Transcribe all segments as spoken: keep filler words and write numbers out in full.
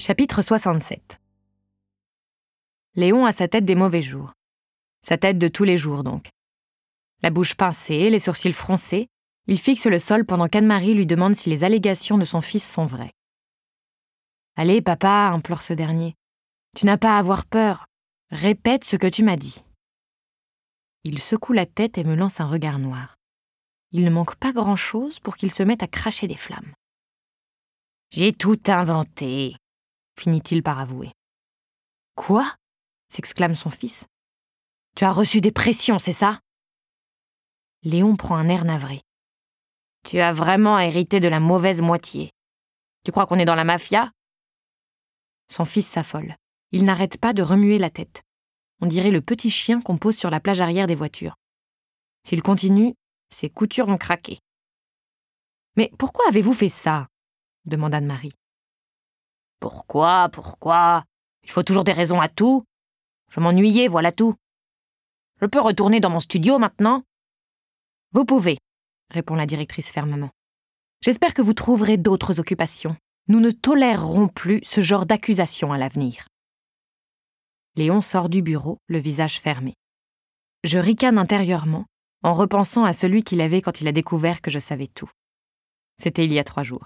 Chapitre soixante-sept. Léon a sa tête des mauvais jours. Sa tête de tous les jours, donc. La bouche pincée, les sourcils froncés, il fixe le sol pendant qu'Anne-Marie lui demande si les allégations de son fils sont vraies. « Allez, papa, » implore ce dernier. « Tu n'as pas à avoir peur. Répète ce que tu m'as dit. » Il secoue la tête et me lance un regard noir. Il ne manque pas grand-chose pour qu'il se mette à cracher des flammes. « J'ai tout inventé », finit-il par avouer. « Quoi ?» s'exclame son fils. « Tu as reçu des pressions, c'est ça ?» Léon prend un air navré. « Tu as vraiment hérité de la mauvaise moitié. Tu crois qu'on est dans la mafia ?» Son fils s'affole. Il n'arrête pas de remuer la tête. On dirait le petit chien qu'on pose sur la plage arrière des voitures. S'il continue, ses coutures vont craquer. « Mais pourquoi avez-vous fait ça ?» demande Anne-Marie. « Pourquoi, pourquoi ? Il faut toujours des raisons à tout. Je m'ennuyais, voilà tout. Je peux retourner dans mon studio maintenant ? » « Vous pouvez, » répond la directrice fermement. « J'espère que vous trouverez d'autres occupations. Nous ne tolérerons plus ce genre d'accusations à l'avenir. » Léon sort du bureau, le visage fermé. Je ricane intérieurement, en repensant à celui qu'il avait quand il a découvert que je savais tout. C'était il y a trois jours.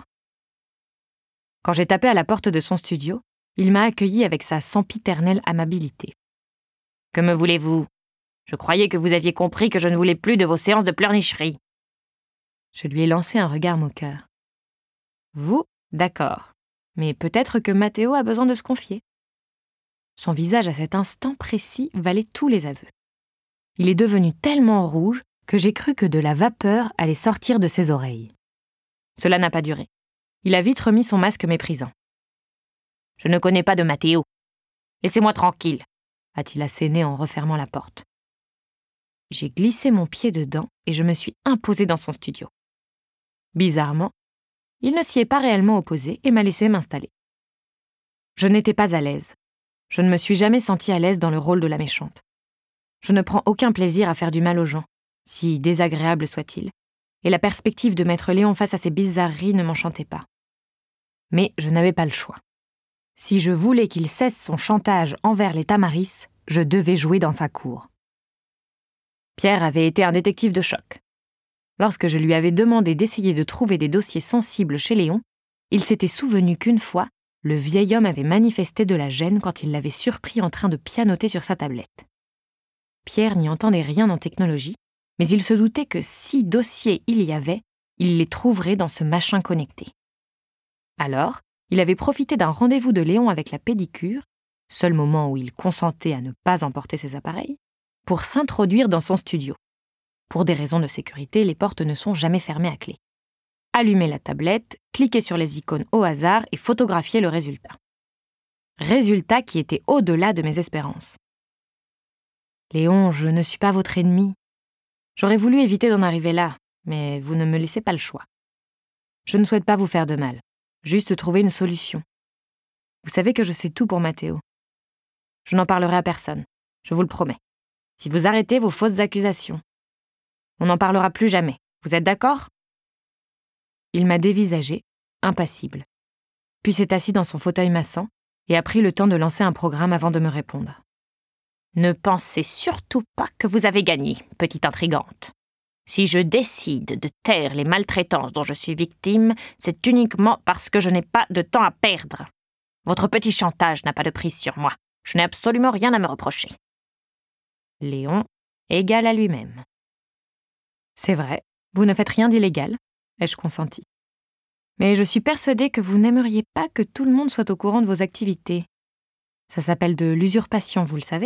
Quand j'ai tapé à la porte de son studio, il m'a accueilli avec sa sempiternelle amabilité. « Que me voulez-vous ? Je croyais que vous aviez compris que je ne voulais plus de vos séances de pleurnicherie. » Je lui ai lancé un regard moqueur. « Vous, d'accord. Mais peut-être que Mathéo a besoin de se confier. » Son visage à cet instant précis valait tous les aveux. Il est devenu tellement rouge que j'ai cru que de la vapeur allait sortir de ses oreilles. Cela n'a pas duré. Il a vite remis son masque méprisant. « Je ne connais pas de Mathéo. Laissez-moi tranquille, » a-t-il asséné en refermant la porte. J'ai glissé mon pied dedans et je me suis imposée dans son studio. Bizarrement, il ne s'y est pas réellement opposé et m'a laissé m'installer. Je n'étais pas à l'aise. Je ne me suis jamais sentie à l'aise dans le rôle de la méchante. Je ne prends aucun plaisir à faire du mal aux gens, si désagréable soit-il, et la perspective de mettre Léon face à ces bizarreries ne m'enchantait pas. Mais je n'avais pas le choix. Si je voulais qu'il cesse son chantage envers les Tamaris, je devais jouer dans sa cour. Pierre avait été un détective de choc. Lorsque je lui avais demandé d'essayer de trouver des dossiers sensibles chez Léon, il s'était souvenu qu'une fois, le vieil homme avait manifesté de la gêne quand il l'avait surpris en train de pianoter sur sa tablette. Pierre n'y entendait rien en technologie, mais il se doutait que si dossiers il y avait, il les trouverait dans ce machin connecté. Alors, il avait profité d'un rendez-vous de Léon avec la pédicure, seul moment où il consentait à ne pas emporter ses appareils, pour s'introduire dans son studio. Pour des raisons de sécurité, les portes ne sont jamais fermées à clé. Allumer la tablette, cliquer sur les icônes au hasard et photographier le résultat. Résultat qui était au-delà de mes espérances. « Léon, je ne suis pas votre ennemi. J'aurais voulu éviter d'en arriver là, mais vous ne me laissez pas le choix. Je ne souhaite pas vous faire de mal, juste trouver une solution. Vous savez que je sais tout pour Mathéo. Je n'en parlerai à personne, je vous le promets. Si vous arrêtez vos fausses accusations, on n'en parlera plus jamais. Vous êtes d'accord ?» Il m'a dévisagé, impassible, puis s'est assis dans son fauteuil massant et a pris le temps de lancer un programme avant de me répondre. « Ne pensez surtout pas que vous avez gagné, petite intrigante. Si je décide de taire les maltraitances dont je suis victime, c'est uniquement parce que je n'ai pas de temps à perdre. Votre petit chantage n'a pas de prise sur moi. Je n'ai absolument rien à me reprocher. » Léon, égal à lui-même. « C'est vrai, vous ne faites rien d'illégal, » ai-je consenti. « Mais je suis persuadée que vous n'aimeriez pas que tout le monde soit au courant de vos activités. Ça s'appelle de l'usurpation, vous le savez. »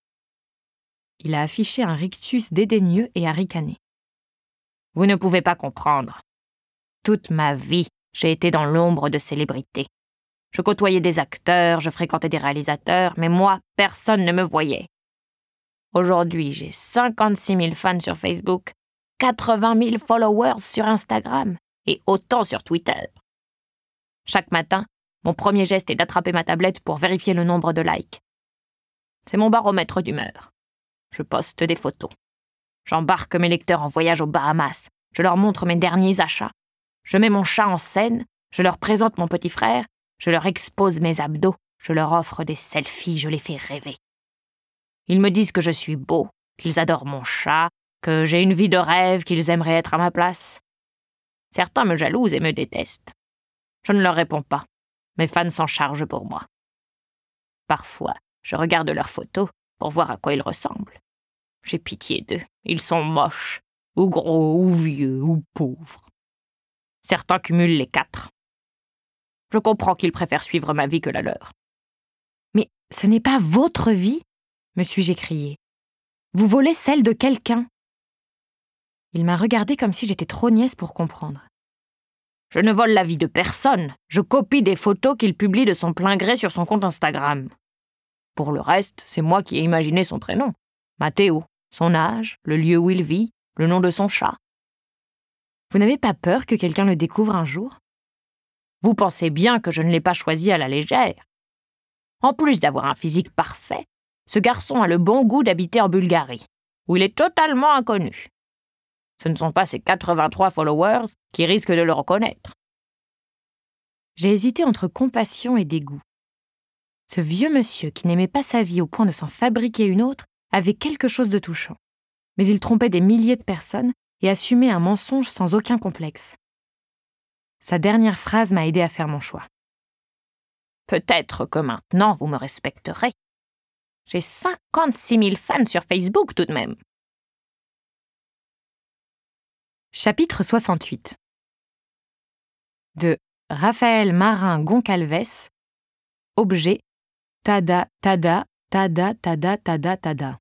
Il a affiché un rictus dédaigneux et a ricané. « Vous ne pouvez pas comprendre. Toute ma vie, j'ai été dans l'ombre de célébrités. Je côtoyais des acteurs, je fréquentais des réalisateurs, mais moi, personne ne me voyait. Aujourd'hui, j'ai cinquante-six mille fans sur Facebook, quatre-vingt mille followers sur Instagram et autant sur Twitter. Chaque matin, mon premier geste est d'attraper ma tablette pour vérifier le nombre de likes. C'est mon baromètre d'humeur. Je poste des photos. J'embarque mes lecteurs en voyage aux Bahamas. Je leur montre mes derniers achats. Je mets mon chat en scène. Je leur présente mon petit frère. Je leur expose mes abdos, je leur offre des selfies, je les fais rêver. Ils me disent que je suis beau, qu'ils adorent mon chat, que j'ai une vie de rêve, qu'ils aimeraient être à ma place. Certains me jalousent et me détestent. Je ne leur réponds pas. Mes fans s'en chargent pour moi. Parfois, je regarde leurs photos pour voir à quoi ils ressemblent. J'ai pitié d'eux. Ils sont moches, ou gros, ou vieux, ou pauvres. Certains cumulent les quatre. Je comprends qu'ils préfèrent suivre ma vie que la leur. Mais ce n'est pas votre vie, me suis-je écriée. Vous volez celle de quelqu'un. Il m'a regardée comme si j'étais trop niaise pour comprendre. Je ne vole la vie de personne. Je copie des photos qu'il publie de son plein gré sur son compte Instagram. Pour le reste, c'est moi qui ai imaginé son prénom. Mathéo, son âge, le lieu où il vit, le nom de son chat. Vous n'avez pas peur que quelqu'un le découvre un jour? Vous pensez bien que je ne l'ai pas choisi à la légère. En plus d'avoir un physique parfait, ce garçon a le bon goût d'habiter en Bulgarie, où il est totalement inconnu. Ce ne sont pas ses quatre-vingt-trois followers qui risquent de le reconnaître. J'ai hésité entre compassion et dégoût. Ce vieux monsieur qui n'aimait pas sa vie au point de s'en fabriquer une autre avait quelque chose de touchant. Mais il trompait des milliers de personnes et assumait un mensonge sans aucun complexe. Sa dernière phrase m'a aidé à faire mon choix. Peut-être que maintenant vous me respecterez. J'ai cinquante-six mille fans sur Facebook tout de même. Chapitre soixante-huit. De Raphaël Marin Goncalves. Objet Tada, tada, tada, tada, tada, tada.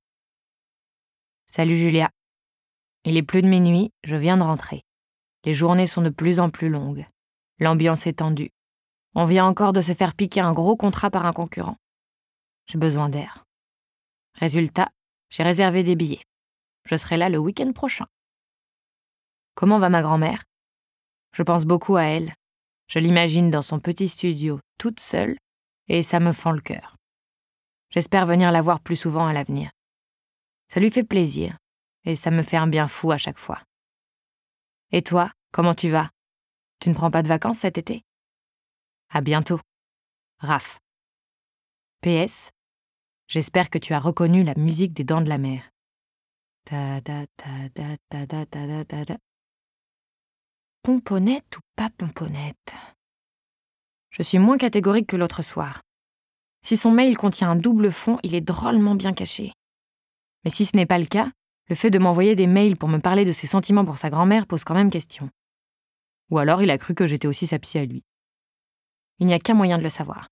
Salut Julia. Il est plus de minuit, je viens de rentrer. Les journées sont de plus en plus longues. L'ambiance est tendue. On vient encore de se faire piquer un gros contrat par un concurrent. J'ai besoin d'air. Résultat, j'ai réservé des billets. Je serai là le week-end prochain. Comment va ma grand-mère? Je pense beaucoup à elle. Je l'imagine dans son petit studio, toute seule, et ça me fend le cœur. J'espère venir la voir plus souvent à l'avenir. Ça lui fait plaisir, et ça me fait un bien fou à chaque fois. Et toi, comment tu vas? Tu ne prends pas de vacances cet été? À bientôt. Raph. P S. J'espère que tu as reconnu la musique des Dents de la Mer. Ta da ta da ta da ta da ta da. Pomponnette ou pas pomponnette? Je suis moins catégorique que l'autre soir. Si son mail contient un double fond, il est drôlement bien caché. Mais si ce n'est pas le cas, le fait de m'envoyer des mails pour me parler de ses sentiments pour sa grand-mère pose quand même question. Ou alors il a cru que j'étais aussi sa psy à lui. Il n'y a qu'un moyen de le savoir.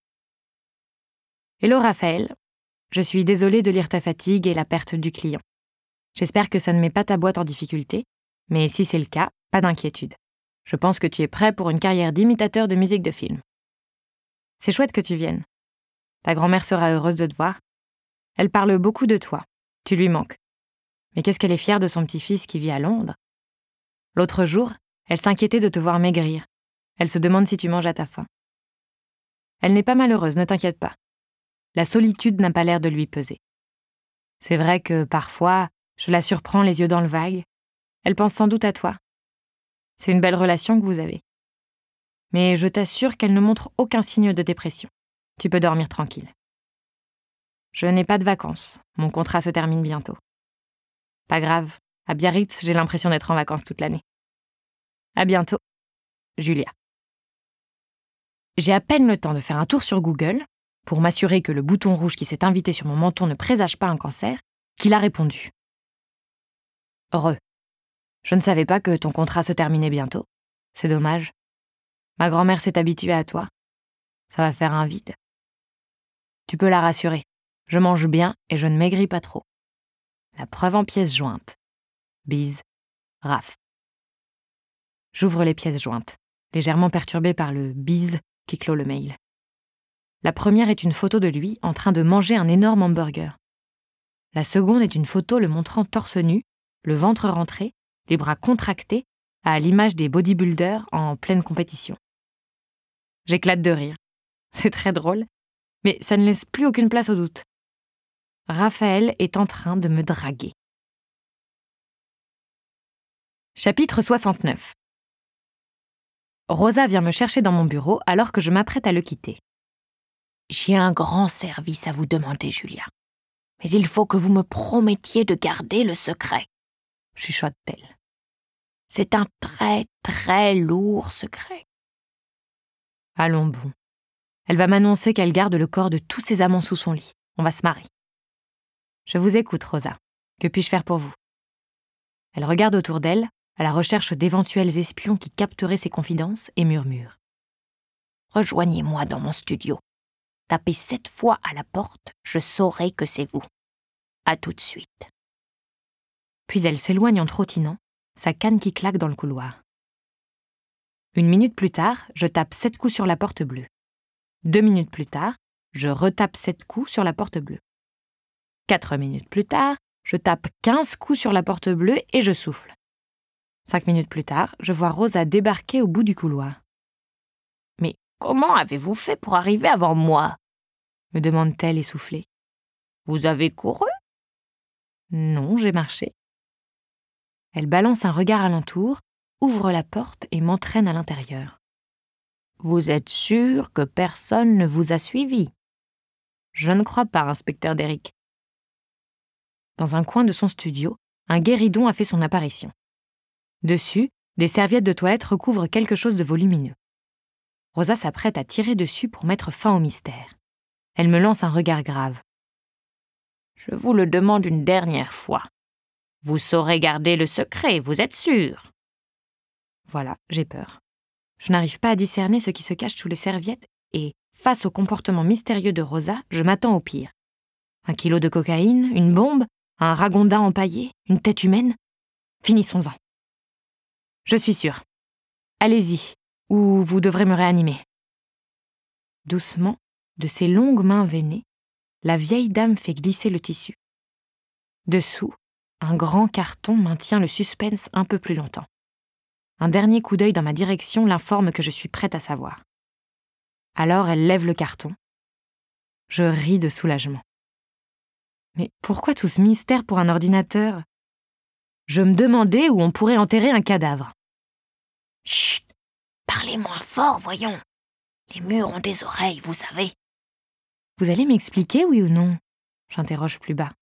Hello Raphaël, je suis désolée de lire ta fatigue et la perte du client. J'espère que ça ne met pas ta boîte en difficulté, mais si c'est le cas, pas d'inquiétude. Je pense que tu es prêt pour une carrière d'imitateur de musique de film. C'est chouette que tu viennes. Ta grand-mère sera heureuse de te voir. Elle parle beaucoup de toi. Tu lui manques. Mais qu'est-ce qu'elle est fière de son petit-fils qui vit à Londres. L'autre jour, elle s'inquiétait de te voir maigrir. Elle se demande si tu manges à ta faim. Elle n'est pas malheureuse, ne t'inquiète pas. La solitude n'a pas l'air de lui peser. C'est vrai que, parfois, je la surprends les yeux dans le vague. Elle pense sans doute à toi. C'est une belle relation que vous avez. Mais je t'assure qu'elle ne montre aucun signe de dépression. Tu peux dormir tranquille. Je n'ai pas de vacances. Mon contrat se termine bientôt. Pas grave. À Biarritz, j'ai l'impression d'être en vacances toute l'année. À bientôt. Julia. J'ai à peine le temps de faire un tour sur Google pour m'assurer que le bouton rouge qui s'est invité sur mon menton ne présage pas un cancer, qu'il a répondu. Re. Je ne savais pas que ton contrat se terminait bientôt. C'est dommage. Ma grand-mère s'est habituée à toi. Ça va faire un vide. Tu peux la rassurer. Je mange bien et je ne maigris pas trop. La preuve en pièces jointes. Bise. Raph. J'ouvre les pièces jointes, légèrement perturbée par le bise qui clôt le mail. La première est une photo de lui en train de manger un énorme hamburger. La seconde est une photo le montrant torse nu, le ventre rentré, les bras contractés, à l'image des bodybuilders en pleine compétition. J'éclate de rire. C'est très drôle, mais ça ne laisse plus aucune place au doute. Raphaël est en train de me draguer. Chapitre soixante-neuf. Rosa vient me chercher dans mon bureau alors que je m'apprête à le quitter. « J'ai un grand service à vous demander, Julia. Mais il faut que vous me promettiez de garder le secret, » chuchote-t-elle. « C'est un très, très lourd secret. » Allons bon. Elle va m'annoncer qu'elle garde le corps de tous ses amants sous son lit. On va se marrer. Je vous écoute, Rosa. Que puis-je faire pour vous ? Elle regarde autour d'elle, à la recherche d'éventuels espions qui capteraient ses confidences, et murmure. « Rejoignez-moi dans mon studio. Tapez sept fois à la porte, je saurai que c'est vous. À tout de suite. » Puis elle s'éloigne en trottinant, sa canne qui claque dans le couloir. Une minute plus tard, je tape sept coups sur la porte bleue. Deux minutes plus tard, je retape sept coups sur la porte bleue. Quatre minutes plus tard, je tape quinze coups sur la porte bleue et je souffle. Cinq minutes plus tard, je vois Rosa débarquer au bout du couloir. « Mais comment avez-vous fait pour arriver avant moi ?» me demande-t-elle essoufflée. « Vous avez couru ?» ?»« Non, j'ai marché. » Elle balance un regard alentour, ouvre la porte et m'entraîne à l'intérieur. « Vous êtes sûr que personne ne vous a suivi ?»« Je ne crois pas, inspecteur Derrick. » Dans un coin de son studio, un guéridon a fait son apparition. Dessus, des serviettes de toilette recouvrent quelque chose de volumineux. Rosa s'apprête à tirer dessus pour mettre fin au mystère. Elle me lance un regard grave. « Je vous le demande une dernière fois. Vous saurez garder le secret, vous êtes sûr ?» Voilà, j'ai peur. Je n'arrive pas à discerner ce qui se cache sous les serviettes et, face au comportement mystérieux de Rosa, je m'attends au pire. Un kilo de cocaïne, une bombe, un ragondin empaillé, une tête humaine. Finissons-en. Je suis sûre. Allez-y, ou vous devrez me réanimer. Doucement, de ses longues mains veinées, la vieille dame fait glisser le tissu. Dessous, un grand carton maintient le suspense un peu plus longtemps. Un dernier coup d'œil dans ma direction l'informe que je suis prête à savoir. Alors elle lève le carton. Je ris de soulagement. Mais pourquoi tout ce mystère pour un ordinateur ? Je me demandais où on pourrait enterrer un cadavre. Chut ! Parlez moins fort, voyons. Les murs ont des oreilles, vous savez. Vous allez m'expliquer, oui ou non ? J'interroge plus bas.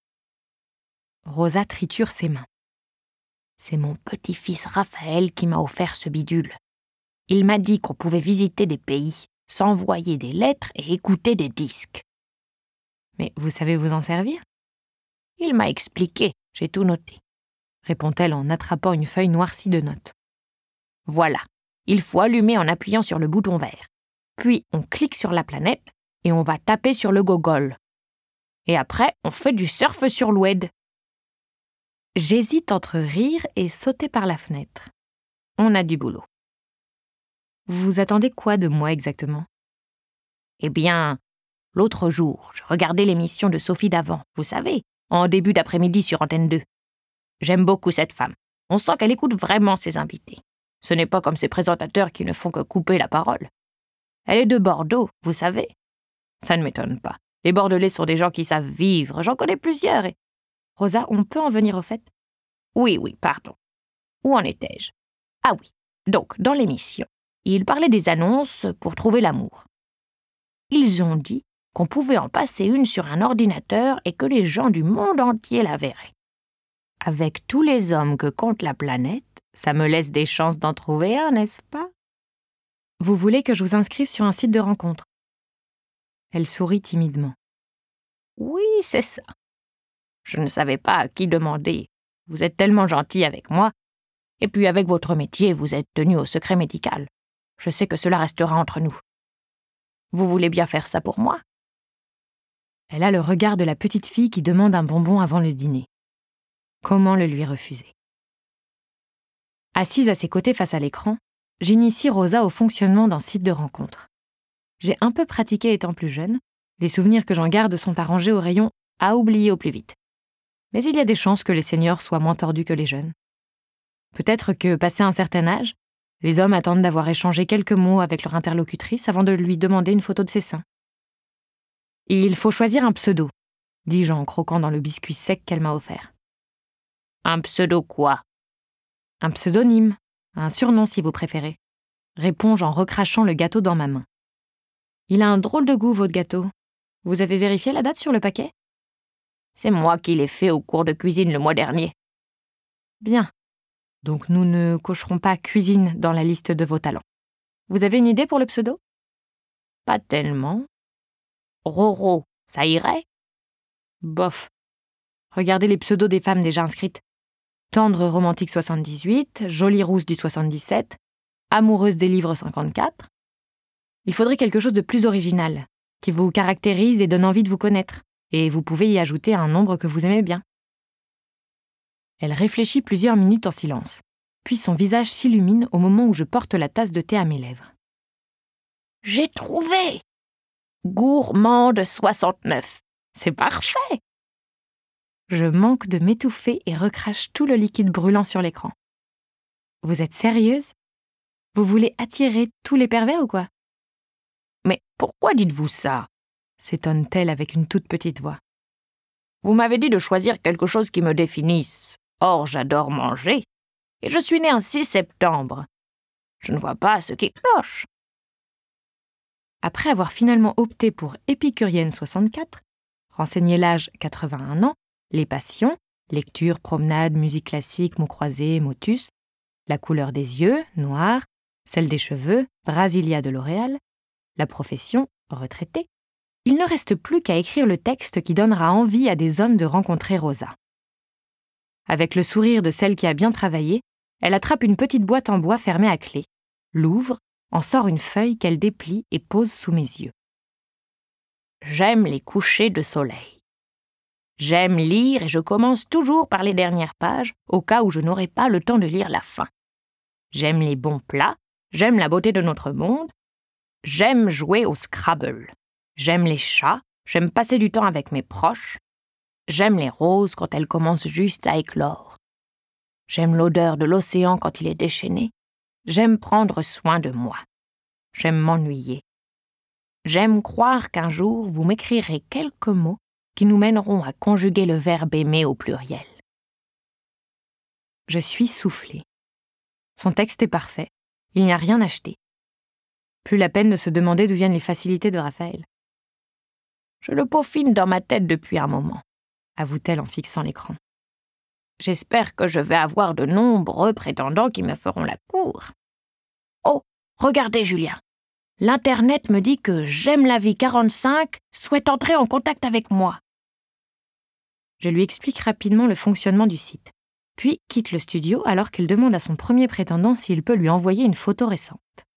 Rosa triture ses mains. C'est mon petit-fils Raphaël qui m'a offert ce bidule. Il m'a dit qu'on pouvait visiter des pays, s'envoyer des lettres et écouter des disques. Mais vous savez vous en servir ? Il m'a expliqué, j'ai tout noté, répond-elle en attrapant une feuille noircie de notes. Voilà, il faut allumer en appuyant sur le bouton vert. Puis on clique sur la planète et on va taper sur le gogol. Et après, on fait du surf sur l'oued. J'hésite entre rire et sauter par la fenêtre. On a du boulot. Vous attendez quoi de moi exactement ? Eh bien, l'autre jour, je regardais l'émission de Sophie Davant, vous savez, en début d'après-midi sur Antenne deux. J'aime beaucoup cette femme. On sent qu'elle écoute vraiment ses invités. Ce n'est pas comme ces présentateurs qui ne font que couper la parole. Elle est de Bordeaux, vous savez. Ça ne m'étonne pas. Les Bordelais sont des gens qui savent vivre. J'en connais plusieurs et... Rosa, on peut en venir au fait ? Oui, oui, pardon. Où en étais-je ? Ah oui, donc, dans l'émission, ils parlaient des annonces pour trouver l'amour. Ils ont dit qu'on pouvait en passer une sur un ordinateur et que les gens du monde entier la verraient. Avec tous les hommes que compte la planète, ça me laisse des chances d'en trouver un, n'est-ce pas ? Vous voulez que je vous inscrive sur un site de rencontre ? Elle sourit timidement. Oui, c'est ça. Je ne savais pas à qui demander. Vous êtes tellement gentil avec moi. Et puis avec votre métier, vous êtes tenu au secret médical. Je sais que cela restera entre nous. Vous voulez bien faire ça pour moi ? Elle a le regard de la petite fille qui demande un bonbon avant le dîner. Comment le lui refuser ? Assise à ses côtés face à l'écran, j'initie Rosa au fonctionnement d'un site de rencontre. J'ai un peu pratiqué étant plus jeune. Les souvenirs que j'en garde sont arrangés au rayon « à oublier au plus vite ». Mais il y a des chances que les seniors soient moins tordus que les jeunes. Peut-être que, passé un certain âge, les hommes attendent d'avoir échangé quelques mots avec leur interlocutrice avant de lui demander une photo de ses seins. Et il faut choisir un pseudo, dis-je en croquant dans le biscuit sec qu'elle m'a offert. Un pseudo quoi ? Un pseudonyme, un surnom si vous préférez. réponds-je en recrachant le gâteau dans ma main. Il a un drôle de goût, votre gâteau. Vous avez vérifié la date sur le paquet? C'est moi qui l'ai fait au cours de cuisine le mois dernier. Bien. Donc nous ne cocherons pas cuisine dans la liste de vos talents. Vous avez une idée pour le pseudo? Pas tellement. Roro, ça irait? Bof. Regardez les pseudos des femmes déjà inscrites. Tendre romantique soixante-dix-huit, jolie rousse du soixante-dix-sept, amoureuse des livres cinquante-quatre. Il faudrait quelque chose de plus original, qui vous caractérise et donne envie de vous connaître, et vous pouvez y ajouter un nombre que vous aimez bien. Elle réfléchit plusieurs minutes en silence, puis son visage s'illumine au moment où je porte la tasse de thé à mes lèvres. J'ai trouvé! Gourmande soixante-neuf. C'est parfait! Je manque de m'étouffer et recrache tout le liquide brûlant sur l'écran. Vous êtes sérieuse? Vous voulez attirer tous les pervers ou quoi? Mais pourquoi dites-vous ça? S'étonne-t-elle avec une toute petite voix. Vous m'avez dit de choisir quelque chose qui me définisse. Or, j'adore manger. Et je suis née un six septembre. Je ne vois pas ce qui cloche. Après avoir finalement opté pour épicurienne soixante-quatre, renseigné l'âge quatre-vingt-un ans, les passions, lecture, promenade, musique classique, mots croisés, motus, la couleur des yeux, noir, celle des cheveux, Brasilia de L'Oréal, la profession, retraité, il ne reste plus qu'à écrire le texte qui donnera envie à des hommes de rencontrer Rosa. Avec le sourire de celle qui a bien travaillé, elle attrape une petite boîte en bois fermée à clé, l'ouvre, en sort une feuille qu'elle déplie et pose sous mes yeux. J'aime les couchers de soleil. J'aime lire et je commence toujours par les dernières pages, au cas où je n'aurai pas le temps de lire la fin. J'aime les bons plats, j'aime la beauté de notre monde, j'aime jouer au Scrabble. J'aime les chats, j'aime passer du temps avec mes proches. J'aime les roses quand elles commencent juste à éclore. J'aime l'odeur de l'océan quand il est déchaîné. J'aime prendre soin de moi. J'aime m'ennuyer. J'aime croire qu'un jour vous m'écrirez quelques mots qui nous mèneront à conjuguer le verbe aimer au pluriel. Je suis soufflée. Son texte est parfait. Il n'y a rien acheté. Plus la peine de se demander d'où viennent les facilités de Raphaël. Je le peaufine dans ma tête depuis un moment, avoue-t-elle en fixant l'écran. J'espère que je vais avoir de nombreux prétendants qui me feront la cour. Oh, regardez, Julien. L'Internet me dit que J'aime la vie quarante-cinq souhaite entrer en contact avec moi. Je lui explique rapidement le fonctionnement du site, puis quitte le studio alors qu'elle demande à son premier prétendant s'il peut lui envoyer une photo récente.